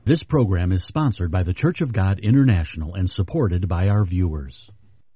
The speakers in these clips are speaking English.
This program is sponsored by the Church of God International and supported by our viewers.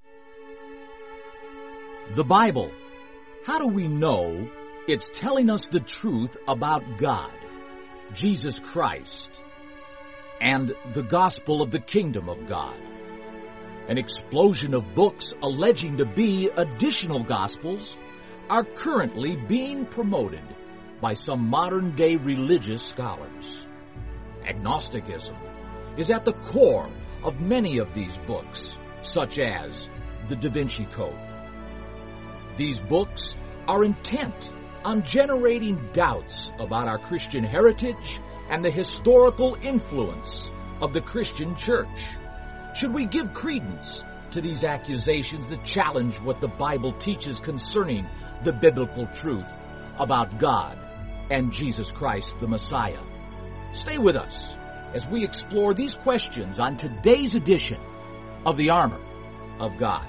The Bible. How do we know it's telling us the truth about God, Jesus Christ, and the gospel of the kingdom of God? An explosion of books alleging to be additional gospels are currently being promoted by some modern-day religious scholars. Agnosticism is at the core of many of these books, such as the Da Vinci Code. These books are intent on generating doubts about our Christian heritage and the historical influence of the Christian church. Should we give credence to these accusations that challenge what the Bible teaches concerning the biblical truth about God and Jesus Christ the Messiah? Stay with us as we explore these questions on today's edition of the Armor of God.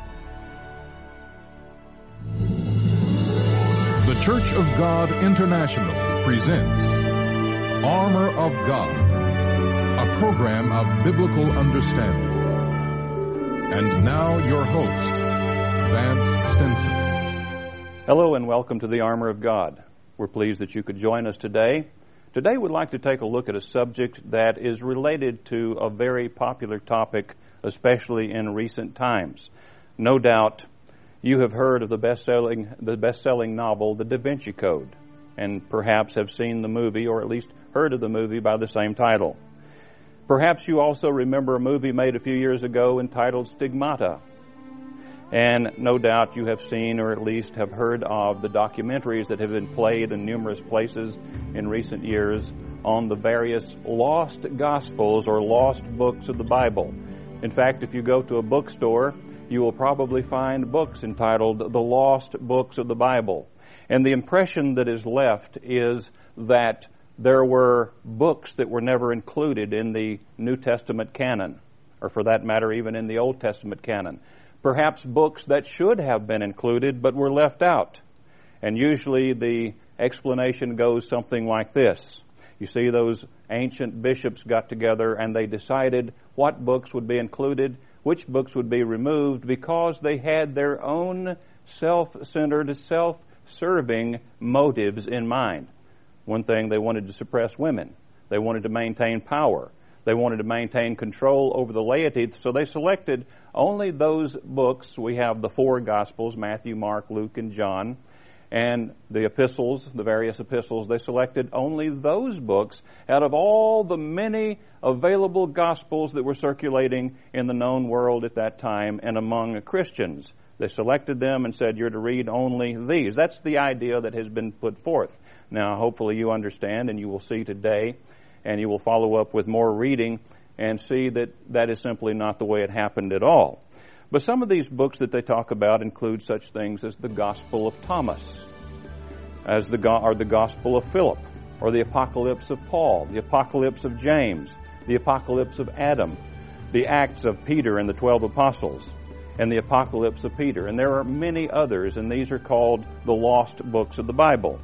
The Church of God International presents Armor of God, a program of biblical understanding. And now your host, Vance Stinson. Hello and welcome to the Armor of God. We're pleased that you could join us today. Today we'd like to take a look at a subject that is related to a very popular topic, especially in recent times. No doubt you have heard of the best-selling novel, The Da Vinci Code, and perhaps have seen the movie, or at least heard of the movie by the same title. Perhaps you also remember a movie made a few years ago entitled Stigmata. And no doubt you have seen, or at least have heard of, the documentaries that have been played in numerous places in recent years on the various lost gospels or lost books of the Bible. In fact, if you go to a bookstore, you will probably find books entitled The Lost Books of the Bible. And the impression that is left is that there were books that were never included in the New Testament canon, or for that matter, even in the Old Testament canon. Perhaps books that should have been included but were left out. And usually the explanation goes something like this. You see, those ancient bishops got together and they decided what books would be included, which books would be removed, because they had their own self-centered, self-serving motives in mind. One thing, they wanted to suppress women. They wanted to maintain power. They wanted to maintain control over the laity, so they selected only those books. We have the four Gospels, Matthew, Mark, Luke, and John, and the epistles, the various epistles. They selected only those books out of all the many available Gospels that were circulating in the known world at that time and among Christians. They selected them and said, you're to read only these. That's the idea that has been put forth. Now, hopefully you understand, and you will see today, and you will follow up with more reading and see that that is simply not the way it happened at all. But some of these books that they talk about include such things as the Gospel of Thomas, or the Gospel of Philip, or the Apocalypse of Paul, the Apocalypse of James, the Apocalypse of Adam, the Acts of Peter and the 12 Apostles, and the Apocalypse of Peter. And there are many others, and these are called the lost books of the Bible.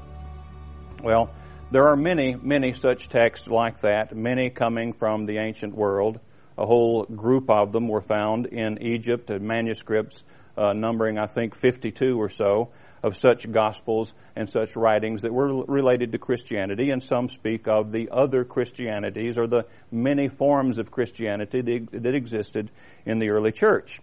Well, there are many, many such texts like that, many coming from the ancient world. A whole group of them were found in Egypt, manuscripts numbering, I think, 52 or so of such gospels and such writings that were related to Christianity, and some speak of the other Christianities or the many forms of Christianity that existed in the early church.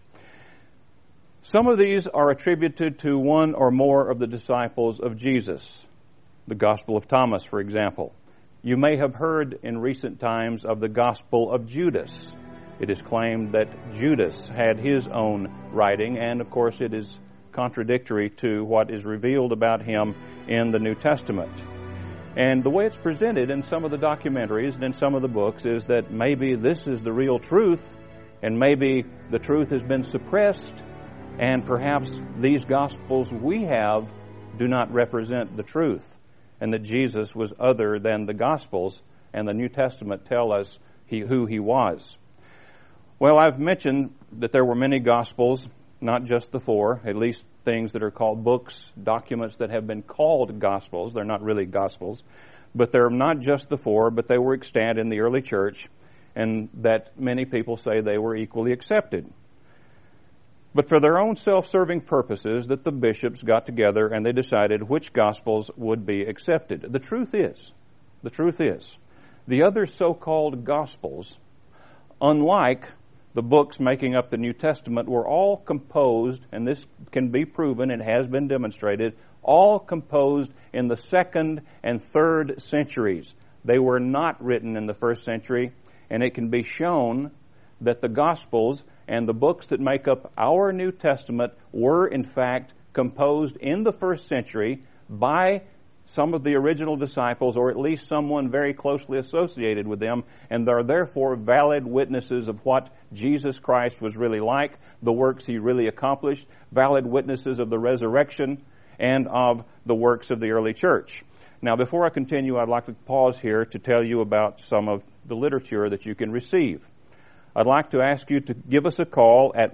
Some of these are attributed to one or more of the disciples of Jesus. The Gospel of Thomas, for example. You may have heard in recent times of the Gospel of Judas. It is claimed that Judas had his own writing, and of course it is contradictory to what is revealed about him in the New Testament. And the way it's presented in some of the documentaries and in some of the books is that maybe this is the real truth, and maybe the truth has been suppressed, and perhaps these Gospels we have do not represent the truth, and that Jesus was other than the Gospels, and the New Testament tell us who he was. Well, I've mentioned that there were many Gospels, not just the four, at least things that are called books, documents that have been called Gospels. They're not really Gospels, but they're not just the four, but they were extant in the early church. and that many people say they were equally accepted. But for their own self-serving purposes, that the bishops got together and they decided which Gospels would be accepted. The truth is, the other so-called Gospels, unlike the books making up the New Testament, were all composed, and this can be proven and has been demonstrated, all composed in the 2nd and 3rd centuries. They were not written in the 1st century, and it can be shown that the Gospels and the books that make up our New Testament were, in fact, composed in the 1st century by some of the original disciples, or at least someone very closely associated with them, and are therefore valid witnesses of what Jesus Christ was really like, the works he really accomplished, valid witnesses of the resurrection, and of the works of the early church. Now, before I continue, I'd like to pause here to tell you about some of the literature that you can receive. I'd like to ask you to give us a call at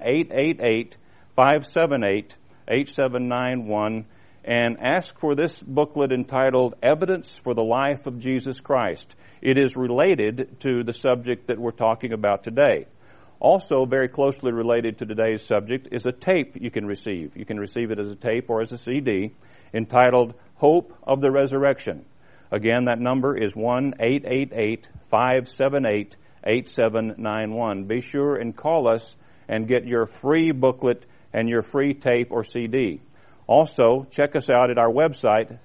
1-888-578-8791 and ask for this booklet entitled Evidence for the Life of Jesus Christ. It is related to the subject that we're talking about today. Also, very closely related to today's subject is a tape you can receive. You can receive it as a tape or as a CD entitled Hope of the Resurrection. Again, that number is 1-888-578-8791. Be sure and call us and get your free booklet and your free tape or CD. Also, check us out at our website,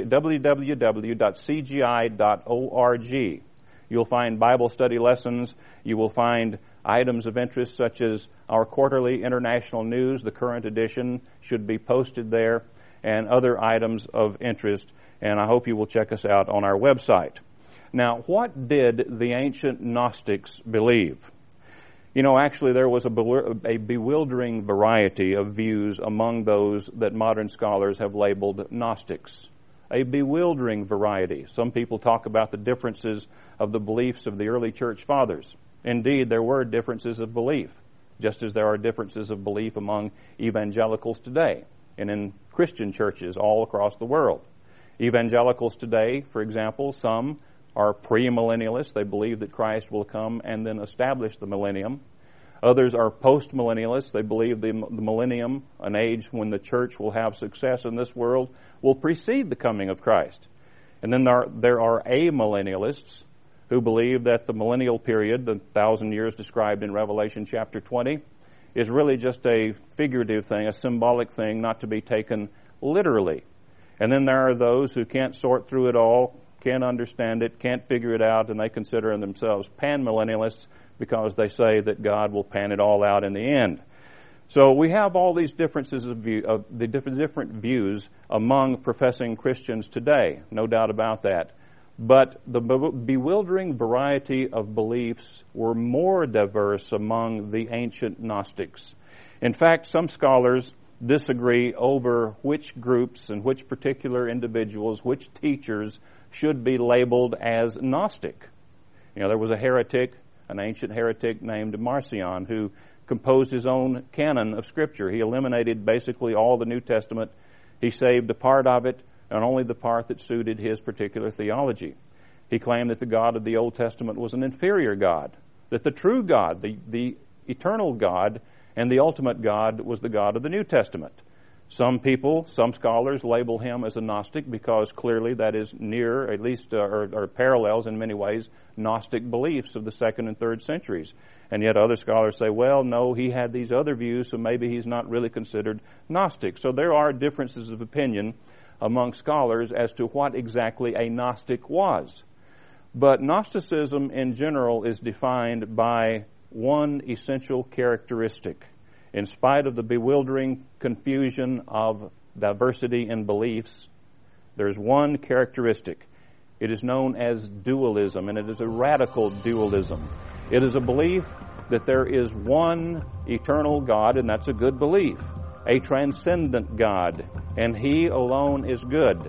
www.cgi.org. You'll find Bible study lessons. You will find items of interest such as our quarterly international news. The current edition should be posted there, and other items of interest. And I hope you will check us out on our website. Now, what did the ancient Gnostics believe? You know, actually there was a bewildering variety of views among those that modern scholars have labeled Gnostics. A bewildering variety. Some people talk about the differences of the beliefs of the early church fathers. Indeed, there were differences of belief, just as there are differences of belief among evangelicals today and in Christian churches all across the world. Evangelicals today, for example, some are premillennialists. They believe that Christ will come and then establish the millennium. Others are postmillennialists. They believe the millennium, an age when the church will have success in this world, will precede the coming of Christ. And then there are amillennialists who believe that the millennial period, the 1,000 years described in Revelation chapter 20, is really just a figurative thing, a symbolic thing, not to be taken literally. And then there are those who can't sort through it all, can't understand it, can't figure it out, and they consider themselves panmillennialists because they say that God will pan it all out in the end. So we have all these differences of the different views among professing Christians today, no doubt about that. But the bewildering variety of beliefs were more diverse among the ancient Gnostics. In fact, some scholars disagree over which groups and which particular individuals, which teachers should be labeled as Gnostic. You know, there was a heretic, an ancient heretic named Marcion, who composed his own canon of Scripture. He eliminated basically all the New Testament. He saved a part of it, and only the part that suited his particular theology. He claimed that the God of the Old Testament was an inferior God, that the true God, the eternal God, and the ultimate God was the God of the New Testament. Some people, some scholars label him as a Gnostic because clearly that is near, at least, or parallels in many ways, Gnostic beliefs of the 2nd and 3rd centuries. And yet other scholars say, well, no, he had these other views, so maybe he's not really considered Gnostic. So there are differences of opinion among scholars as to what exactly a Gnostic was. But Gnosticism in general is defined by one essential characteristic. In spite of the bewildering confusion of diversity in beliefs, there's one characteristic. It is known as dualism, and it is a radical dualism. It is a belief that there is one eternal God, and that's a good belief, a transcendent God, and He alone is good.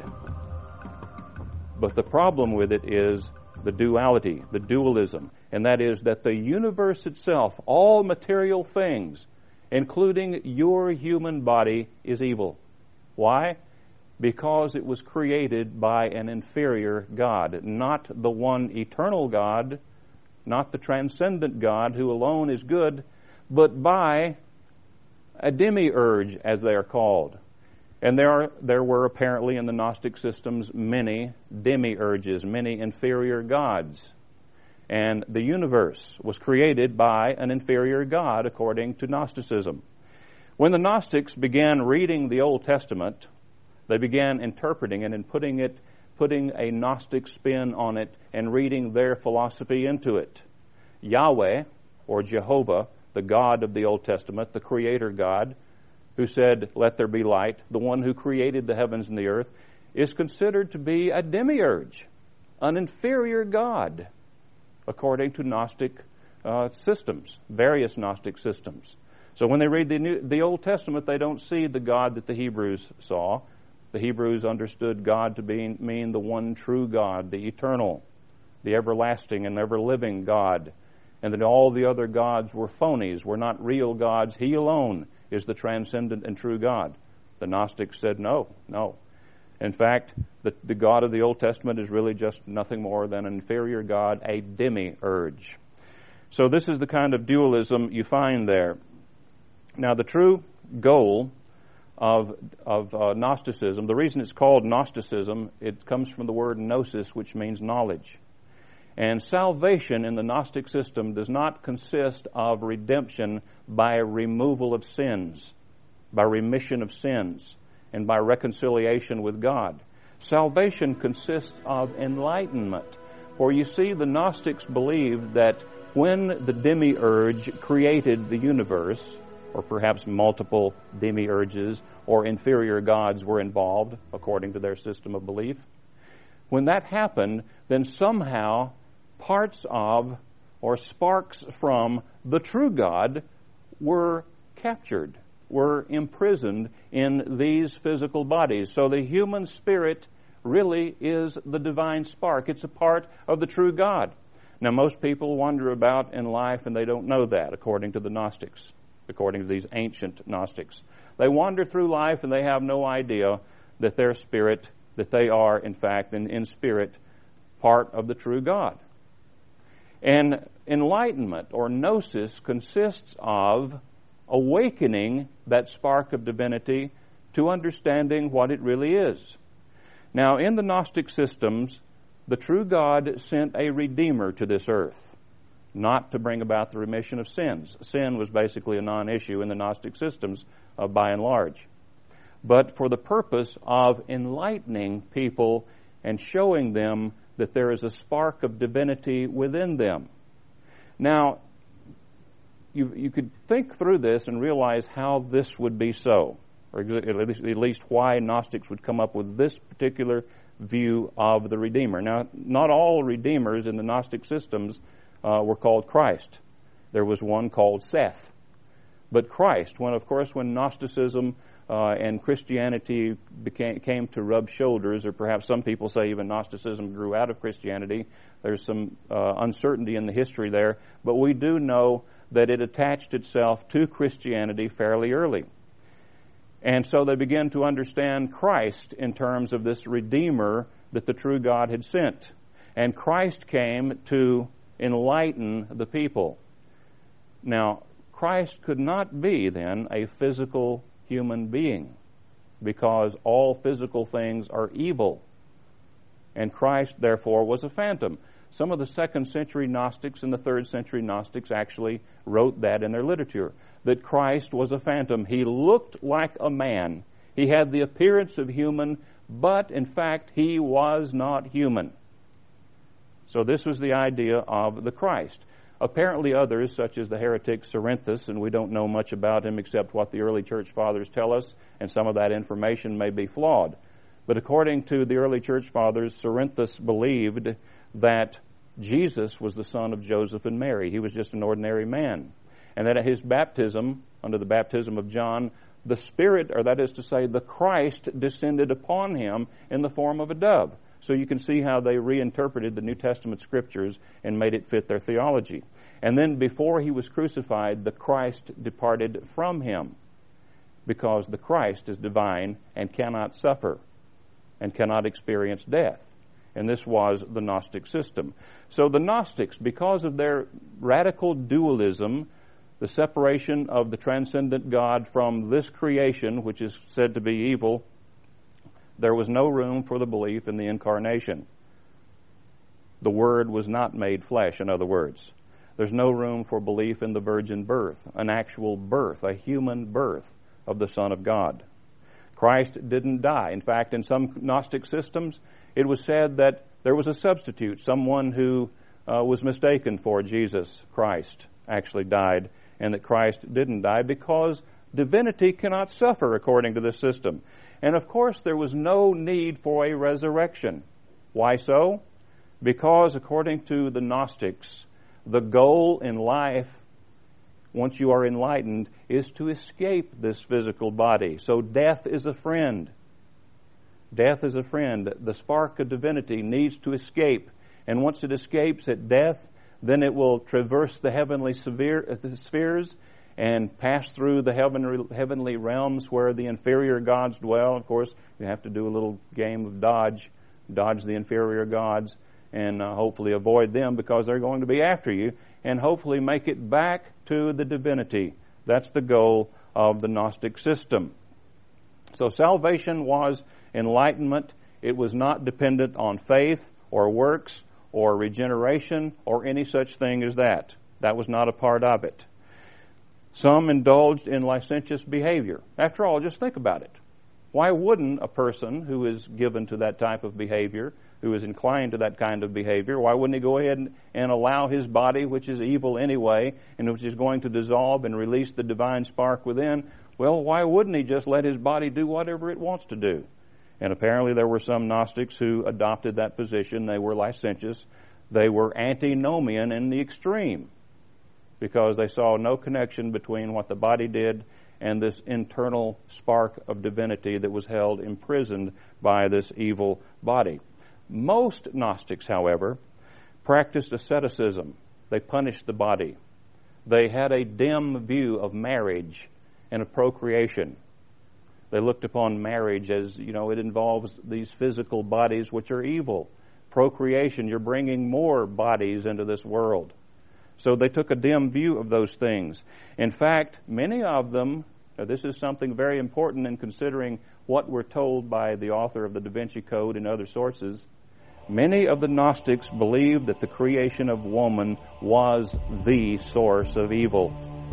But the problem with it is the duality, the dualism, and that is that the universe itself, all material things, including your human body, is evil. Why? Because it was created by an inferior God, not the one eternal God, not the transcendent God who alone is good, but by a demiurge, as they are called. And there were apparently in the Gnostic systems many demiurges, many inferior gods. And the universe was created by an inferior God, according to Gnosticism. When the Gnostics began reading the Old Testament, they began interpreting it and putting a Gnostic spin on it and reading their philosophy into it. Yahweh, or Jehovah, the God of the Old Testament, the Creator God, who said, "Let there be light," the one who created the heavens and the earth, is considered to be a demiurge, an inferior God, according to Gnostic systems, various Gnostic systems. So when they read the Old Testament, they don't see the God that the Hebrews saw. The Hebrews understood God to mean the one true God, the eternal, the everlasting and ever-living God, and that all the other gods were phonies, were not real gods. He alone is the transcendent and true God. The Gnostics said no. In fact, the God of the Old Testament is really just nothing more than an inferior God, a demiurge. So this is the kind of dualism you find there. Now, the true goal of Gnosticism, the reason it's called Gnosticism, it comes from the word gnosis, which means knowledge. And salvation in the Gnostic system does not consist of redemption by removal of sins, by remission of sins, and by reconciliation with God. Salvation consists of enlightenment. For you see, the Gnostics believed that when the demiurge created the universe, or perhaps multiple demiurges or inferior gods were involved, according to their system of belief, when that happened, then somehow parts of or sparks from the true God were captured, were imprisoned in these physical bodies. So the human spirit really is the divine spark. It's a part of the true God. Now, most people wander about in life and they don't know that, according to the Gnostics, according to these ancient Gnostics. They wander through life and they have no idea that their spirit, that they are, in fact, in spirit, part of the true God. And enlightenment, or gnosis, consists of awakening that spark of divinity to understanding what it really is. Now, in the Gnostic systems, the true God sent a Redeemer to this earth, not to bring about the remission of sins. Sin was basically a non-issue in the Gnostic systems by and large. But for the purpose of enlightening people and showing them that there is a spark of divinity within them. Now, you could think through this and realize how this would be so, or at least why Gnostics would come up with this particular view of the Redeemer. Now, not all Redeemers in the Gnostic systems were called Christ. There was one called Seth. But Christ, when Gnosticism and Christianity came to rub shoulders, or perhaps some people say even Gnosticism grew out of Christianity. There's some uncertainty in the history there, but we do know that it attached itself to Christianity fairly early. And so they began to understand Christ in terms of this Redeemer that the true God had sent. And Christ came to enlighten the people. Now, Christ could not be then a physical human being, because all physical things are evil. And Christ, therefore, was a phantom. Some of the 2nd century Gnostics and the 3rd century Gnostics actually wrote that in their literature, that Christ was a phantom. He looked like a man. He had the appearance of human, but in fact, he was not human. So this was the idea of the Christ. Apparently others, such as the heretic Cerinthus, and we don't know much about him except what the early church fathers tell us, and some of that information may be flawed. But according to the early church fathers, Cerinthus believed that Jesus was the son of Joseph and Mary. He was just an ordinary man. And that at his baptism, under the baptism of John, the Spirit, or that is to say, the Christ, descended upon him in the form of a dove. So you can see how they reinterpreted the New Testament scriptures and made it fit their theology. And then before he was crucified, the Christ departed from him, because the Christ is divine and cannot suffer and cannot experience death. and this was the Gnostic system. So the Gnostics, because of their radical dualism, the separation of the transcendent God from this creation, which is said to be evil, there was no room for the belief in the incarnation. The Word was not made flesh, in other words. There's no room for belief in the virgin birth, an actual birth, a human birth of the Son of God. Christ didn't die. In fact, in some Gnostic systems, it was said that there was a substitute, someone who was mistaken for Jesus Christ actually died, and that Christ didn't die because divinity cannot suffer according to this system. And of course, there was no need for a resurrection. Why so? Because according to the Gnostics, the goal in life, once you are enlightened, is to escape this physical body. So death is a friend. Death is a friend. The spark of divinity needs to escape. And once it escapes at death, then it will traverse the heavenly spheres and pass through the heavenly realms where the inferior gods dwell. Of course, you have to do a little game of dodge the inferior gods, and hopefully avoid them because they're going to be after you, and hopefully make it back to the divinity. That's the goal of the Gnostic system. So salvation was enlightenment. It was not dependent on faith or works or regeneration or any such thing as that. That was not a part of it. Some indulged in licentious behavior. After all, just think about it. Why wouldn't a person who is given to that type of behavior, who is inclined to that kind of behavior, why wouldn't he go ahead and allow his body, which is evil anyway, and which is going to dissolve and release the divine spark within, well, why wouldn't he just let his body do whatever it wants to do? And apparently there were some Gnostics who adopted that position. They were licentious. They were antinomian in the extreme because they saw no connection between what the body did and this internal spark of divinity that was held imprisoned by this evil body. Most Gnostics, however, practiced asceticism. They punished the body. They had a dim view of marriage and of procreation. They looked upon marriage as, it involves these physical bodies which are evil. Procreation, you're bringing more bodies into this world. So they took a dim view of those things. In fact, many of them, this is something very important in considering what we're told by the author of the Da Vinci Code and other sources. Many of the Gnostics believed that the creation of woman was the source of evil.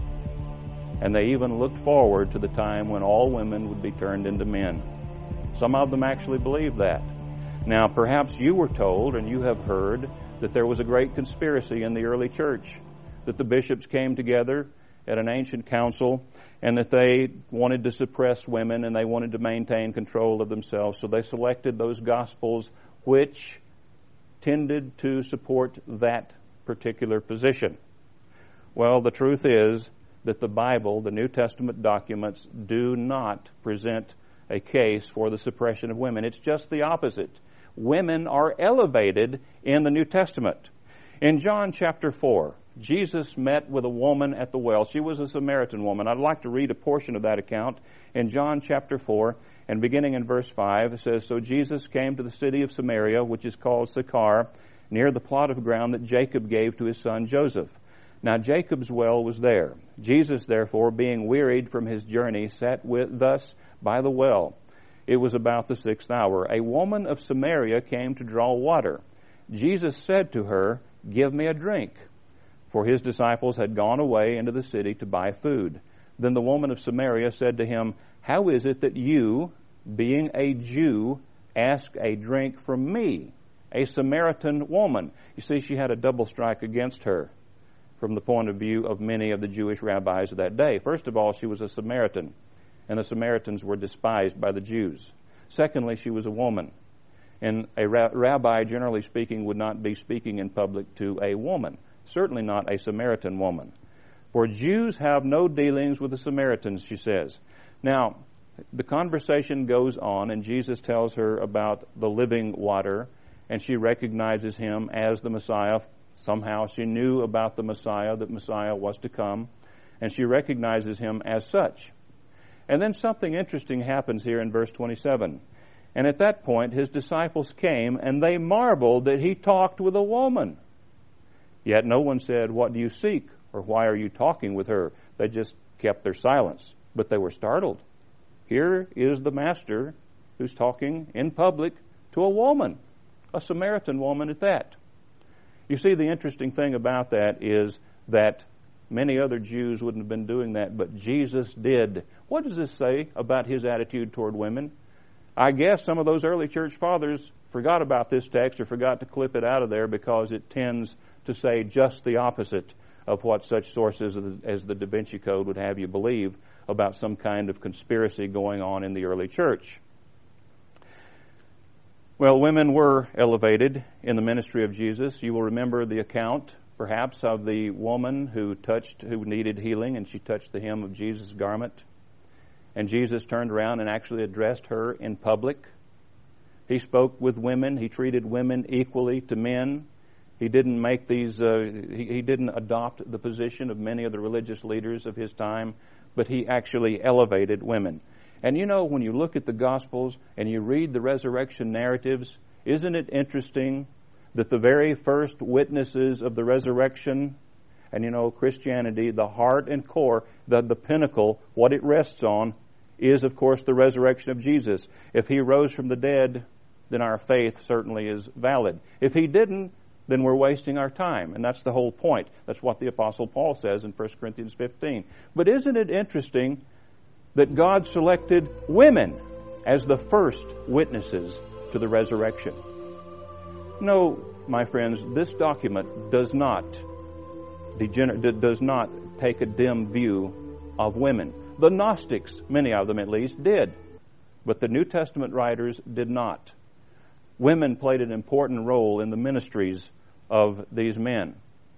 And they even looked forward to the time when all women would be turned into men. Some of them actually believed that. Now, perhaps you were told, and you have heard, that there was a great conspiracy in the early church, that the bishops came together at an ancient council, and that they wanted to suppress women and they wanted to maintain control of themselves. So they selected those gospels which tended to support that particular position. Well, the truth is that the Bible, the New Testament documents, do not present a case for the suppression of women. It's just the opposite. Women are elevated in the New Testament. In John chapter 4, Jesus met with a woman at the well. She was a Samaritan woman. I'd like to read a portion of that account in John chapter 4, and beginning in verse 5, it says, "So Jesus came to the city of Samaria, which is called Sychar, near the plot of ground that Jacob gave to his son Joseph. Now Jacob's well was there. Jesus, therefore, being wearied from his journey, sat thus by the well. It was about the 6th hour. A woman of Samaria came to draw water. Jesus said to her, 'Give me a drink,' for his disciples had gone away into the city to buy food. Then the woman of Samaria said to him, 'How is it that you, being a Jew, ask a drink from me, a Samaritan woman?'" You see, she had a double strike against her from the point of view of many of the Jewish rabbis of that day. First of all, she was a Samaritan, and the Samaritans were despised by the Jews. Secondly, she was a woman, and a rabbi, generally speaking, would not be speaking in public to a woman, certainly not a Samaritan woman. "For Jews have no dealings with the Samaritans," she says. Now, the conversation goes on, and Jesus tells her about the living water, and she recognizes him as the Messiah. Somehow she knew about the Messiah, that Messiah was to come, and she recognizes him as such. And then something interesting happens here in verse 27. And at that point, his disciples came, and they marveled that he talked with a woman. Yet no one said, "What do you seek?" or "Why are you talking with her?" They just kept their silence. But they were startled. Here is the Master who's talking in public to a woman, a Samaritan woman at that. You see, the interesting thing about that is that many other Jews wouldn't have been doing that, but Jesus did. What does this say about his attitude toward women? I guess some of those early church fathers forgot about this text or forgot to clip it out of there because it tends to say just the opposite of what such sources as the Da Vinci Code would have you believe about some kind of conspiracy going on in the early church. Well, women were elevated in the ministry of Jesus. You will remember the account, perhaps, of the woman who needed healing, and she touched the hem of Jesus' garment. And Jesus turned around and actually addressed her in public. He spoke with women. He treated women equally to men. He didn't make these. He didn't adopt the position of many of the religious leaders of his time, but he actually elevated women. And you know, when you look at the Gospels and you read the resurrection narratives, isn't it interesting that the very first witnesses of the resurrection, and you know, Christianity, the heart and core, the pinnacle, what it rests on, is, of course, the resurrection of Jesus. If he rose from the dead, then our faith certainly is valid. If he didn't, then we're wasting our time. And that's the whole point. That's what the Apostle Paul says in 1 Corinthians 15. But isn't it interesting that God selected women as the first witnesses to the resurrection? No, my friends, this document does not take a dim view of women. The Gnostics, many of them at least, did. But the New Testament writers did not. Women played an important role in the ministries of these men.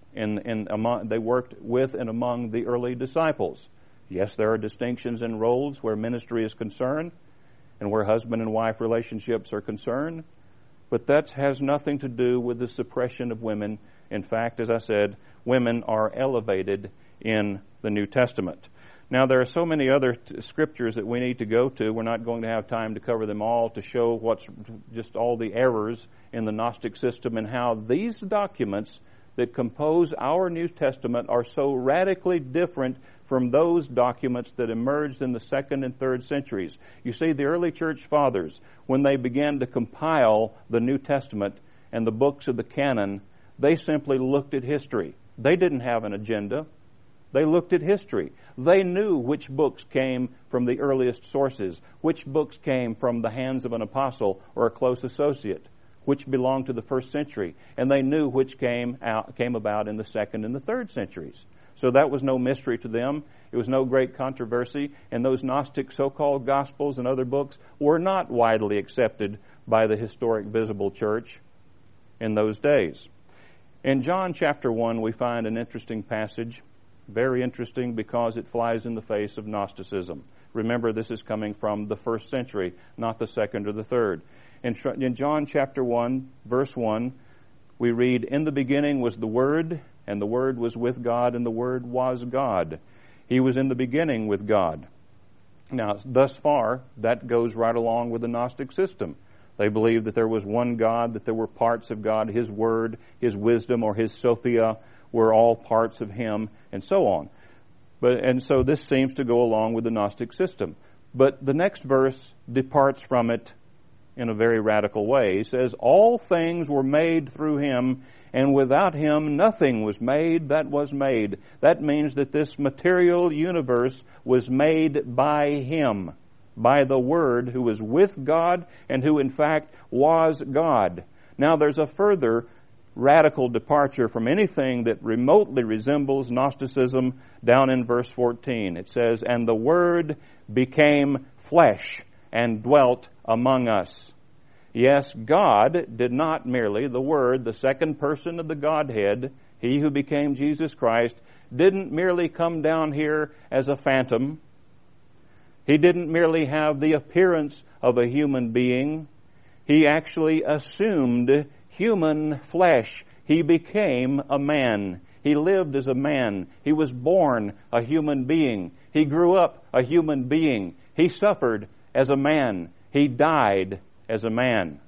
They worked with and among the early disciples. Yes, there are distinctions in roles where ministry is concerned and where husband and wife relationships are concerned, but that has nothing to do with the suppression of women. In fact, as I said, women are elevated in the New Testament. Now, there are so many other scriptures that we need to go to. We're not going to have time to cover them all to show what's just all the errors in the Gnostic system and how these documents that compose our New Testament are so radically different from those documents that emerged in the 2nd and 3rd centuries. You see, the early church fathers, when they began to compile the New Testament and the books of the canon, they simply looked at history. They didn't have an agenda. They looked at history. They knew which books came from the earliest sources, which books came from the hands of an apostle or a close associate, which belonged to the 1st century, and they knew which came about in the 2nd and the 3rd centuries. So that was no mystery to them. It was no great controversy, and those Gnostic so-called Gospels and other books were not widely accepted by the historic visible church in those days. In John chapter 1, we find an interesting passage, very interesting because it flies in the face of Gnosticism. Remember, this is coming from the 1st century, not the 2nd or the 3rd. In John chapter 1, verse 1, we read, "In the beginning was the Word, and the Word was with God, and the Word was God. He was in the beginning with God." Now, thus far, that goes right along with the Gnostic system. They believed that there was one God, that there were parts of God, His Word, His wisdom, or His Sophia were all parts of Him, and so on. And so this seems to go along with the Gnostic system. But the next verse departs from it in a very radical way. He says, "All things were made through Him, and without Him nothing was made that was made." That means that this material universe was made by Him, by the Word who was with God and who in fact was God. Now there's a further radical departure from anything that remotely resembles Gnosticism down in verse 14. It says, "And the Word became flesh and dwelt among us." Yes, God did not merely, the Word, the second person of the Godhead, He who became Jesus Christ, didn't merely come down here as a phantom. He didn't merely have the appearance of a human being. He actually assumed human flesh. He became a man. He lived as a man. He was born a human being. He grew up a human being. He suffered as a man. He died as a man.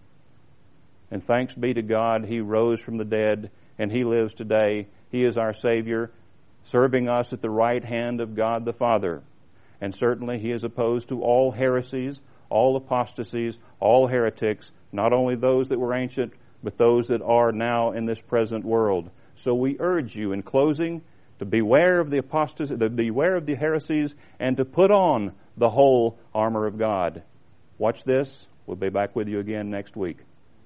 And thanks be to God, He rose from the dead, and He lives today. He is our Savior, serving us at the right hand of God the Father. And certainly He is opposed to all heresies, all apostasies, all heretics, not only those that were ancient, but those that are now in this present world. So we urge you, in closing, to beware of the apostasy, beware of the heresies, and to put on the whole armor of God. Watch this. We'll be back with you again next week.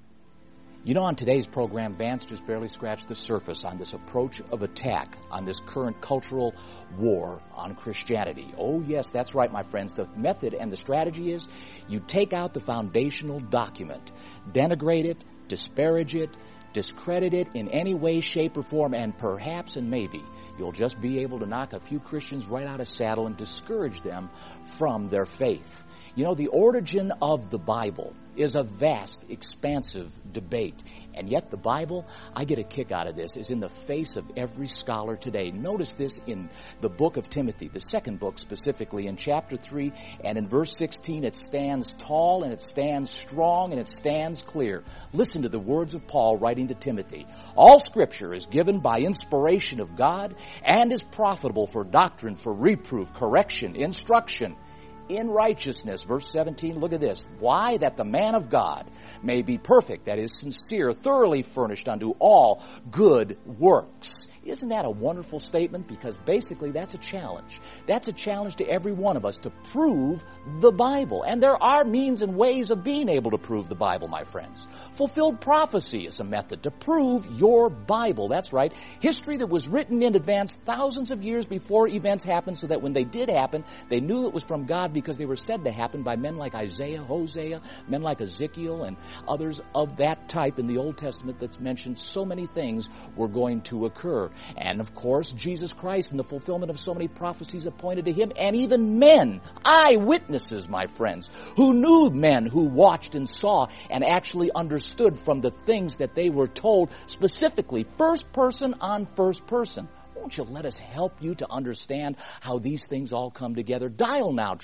You know, on today's program, Vance just barely scratched the surface on this approach of attack on this current cultural war on Christianity. Oh, yes, that's right, my friends. The method and the strategy is you take out the foundational document, denigrate it, disparage it, discredit it in any way, shape, or form, and perhaps and maybe you'll just be able to knock a few Christians right out of saddle and discourage them from their faith. You know, the origin of the Bible is a vast, expansive debate. And yet the Bible, I get a kick out of this, is in the face of every scholar today. Notice this in the book of Timothy, the second book specifically, in chapter 3 and in verse 16, it stands tall and it stands strong and it stands clear. Listen to the words of Paul writing to Timothy. All Scripture is given by inspiration of God and is profitable for doctrine, for reproof, correction, instruction in righteousness. Verse 17, look at this. Why? That the man of God may be perfect, that is sincere, thoroughly furnished unto all good works. Isn't that a wonderful statement? Because basically that's a challenge. That's a challenge to every one of us to prove the Bible. And there are means and ways of being able to prove the Bible, my friends. Fulfilled prophecy is a method to prove your Bible. That's right. History that was written in advance thousands of years before events happened, so that when they did happen, they knew it was from God because they were said to happen by men like Isaiah, Hosea, men like Ezekiel, and others of that type in the Old Testament that's mentioned. So many things were going to occur. And of course, Jesus Christ and the fulfillment of so many prophecies appointed to Him, and even men, eyewitnesses, my friends, who knew men who watched and saw and actually understood from the things that they were told, specifically first person on first person. Won't you let us help you to understand how these things all come together? Dial now,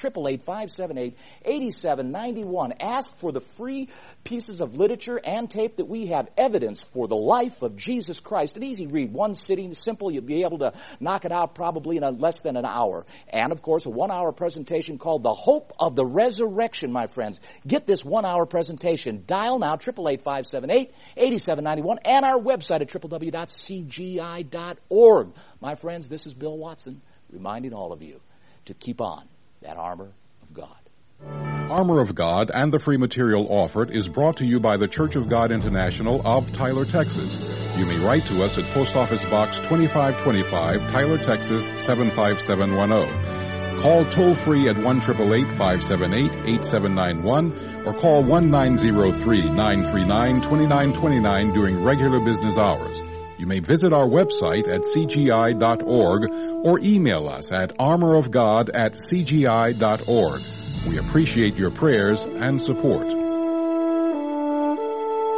888-578-8791. Ask for the free pieces of literature and tape that we have, evidence for the life of Jesus Christ. An easy read, one sitting, simple. You'll be able to knock it out probably in less than an hour. And, of course, a 1-hour presentation called The Hope of the Resurrection, my friends. Get this 1-hour presentation. Dial now, 888-578-8791, and our website at www.cgi.org. My friends, this is Bill Watson reminding all of you to keep on that armor of God. Armor of God and the free material offered is brought to you by the Church of God International of Tyler, Texas. You may write to us at Post Office Box 2525, Tyler, Texas 75710. Call toll-free at 1-888-578-8791 or call 1-903-939-2929 during regular business hours. You may visit our website at cgi.org or email us at armorofgod@cgi.org. We appreciate your prayers and support.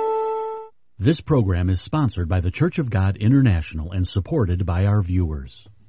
This program is sponsored by the Church of God International and supported by our viewers.